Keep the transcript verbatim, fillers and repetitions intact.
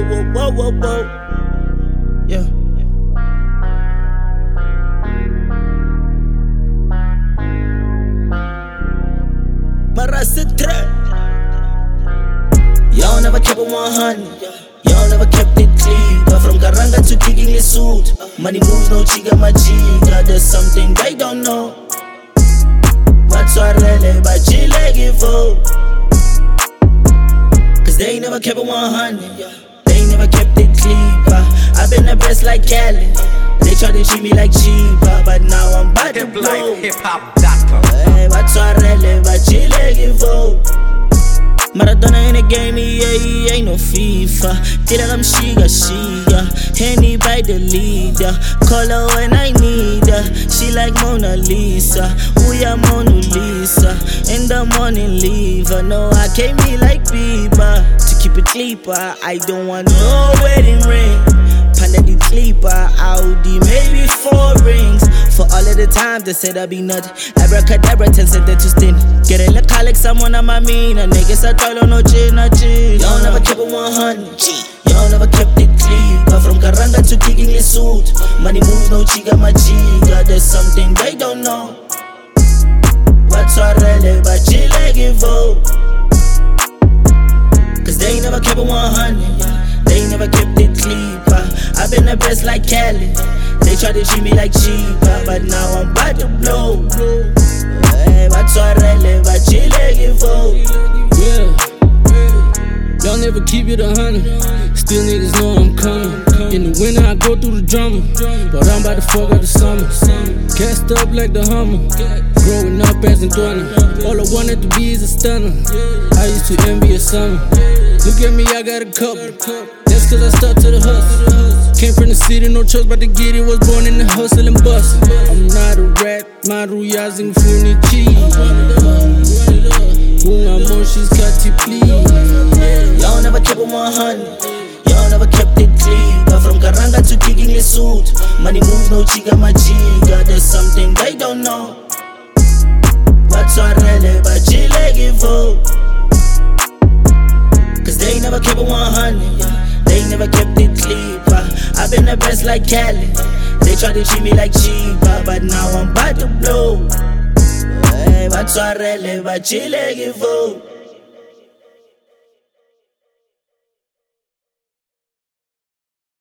whoa, whoa, whoa, whoa. Yeah. Marasitre. Y'all never kept it one hundred. Y'all never kept it clean. But from Garanga to kicking his suit. Money moves, no chiga machiga. There's something they don't know. What's our rele, but chile give up. Cause they never kept it one hundred. They never kept it clean. But I've been the best like Cali. They try to treat me like cheaper, but now I'm about to blow. hip hop dot com. Hey, what's our rele, but chile give up. Maradona in the game, yeah, he ain't no FIFA. Did I'm shiga, shiga. Henny by the leader. Call her when I need her. She like Mona Lisa. We are Mona Lisa. In the morning, leave her. No, I came here like Bieber. To keep it cleaper, I don't want no wedding ring. Panda the sleeper, Audi, maybe four rings. For all of the times they said I be nut. Abracadabra, ten cent to stin. Get a look like someone on my mean. A nigga said tolo no chin, no chin. Y'all never kept it one hundred. Y'all never kept it clean. But from Garanga to kicking his suit. Money moves, no chiga machiga. There's something they don't know. What's our rele, but chile give up. Cause they never kept it one hundred. They never kept it clean. I've been the best like Cali. They try to treat me like cheaper, but now I'm about to blow. Hey, what's our rele, but chile give up. Yeah, y'all never keep it a hundred. Still niggas know I'm coming. In the winter I go through the drama, but I'm about to fuck up the summer. Cast up like the Hummer. Growing up as a donor, all I wanted to be is a stunner. I used to envy a summer. Look at me, I got a couple. That's cause I stuck to the hustle. Came from the city, no choice but to get it. Was born in the hustle and bustle. I'm not a rat, Maruya zingifuni cheese. Ungamon, she's got to please. Y'all never kept it one hundred. Y'all never kept it clean. But from Garanga to kicking his suit. Money moves, no chiga machiga. There's something they don't know. What's our rele, but chile give up. Cause they never kept it one hundred. They never kept it clean. I've been the best like Cali. They try to treat me like cheaper, but now I'm about to blow. Hey, what's our rele, but chile give up.